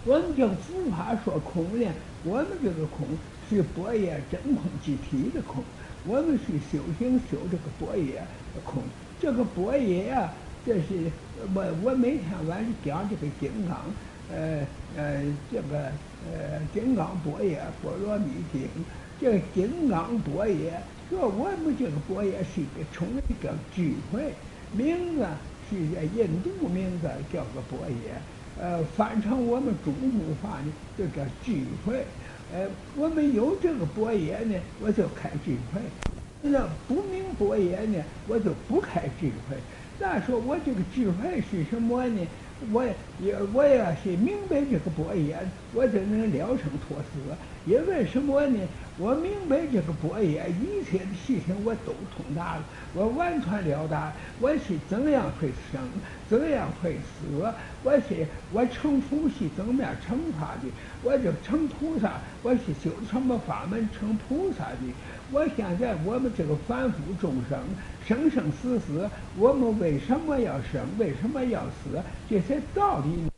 我们这个佛法说空呢，我们这个空是般若真空即体的空，我们是修行修这个般若的空。这个般若呀，这是我每天晚上讲这个金刚，这个金刚般若波罗蜜经，这个金刚般若，说我们这个般若是一个充了一个智慧，名字是印度名字叫个般若，翻成我们中国话呢就叫智慧。我们有这个般若呢，我就开智慧；那不明般若呢，我就不开智慧。那说我这个智慧是什么呢？我要是明白这个般若，我就能了生脱死。因为什么呢？我明白这个般若，一切的事情我都通达了，我完全了达。我是怎样会生，怎样会死？我成佛是怎么样成法的？我就成菩萨，我是修什么法门成菩萨的？我现在我们这个凡夫众生，生生死死，我们为什么要生？为什么要死？这些道理。